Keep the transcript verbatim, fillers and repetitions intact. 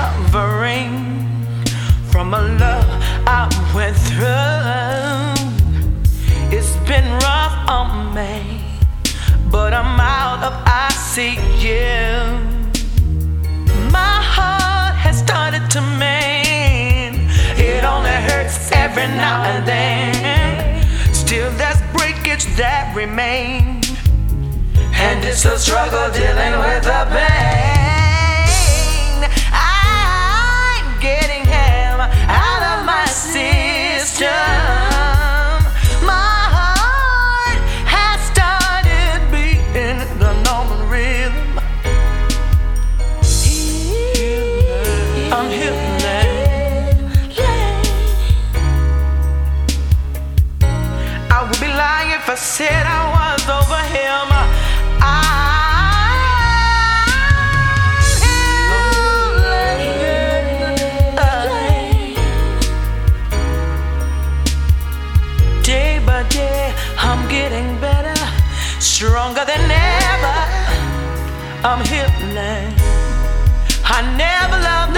recovering from a love I went through. It's been rough on me, but I'm out of I C U. My heart has started to mend. It only hurts every now and then. Still there's breakage that remains, and it's a struggle dealing with the pain. I'm getting him out of my system. My heart has started beating the normal rhythm. I'm healing. I would be lying if I said I was over him. I'm getting better, stronger than ever. I'm healing. I never loved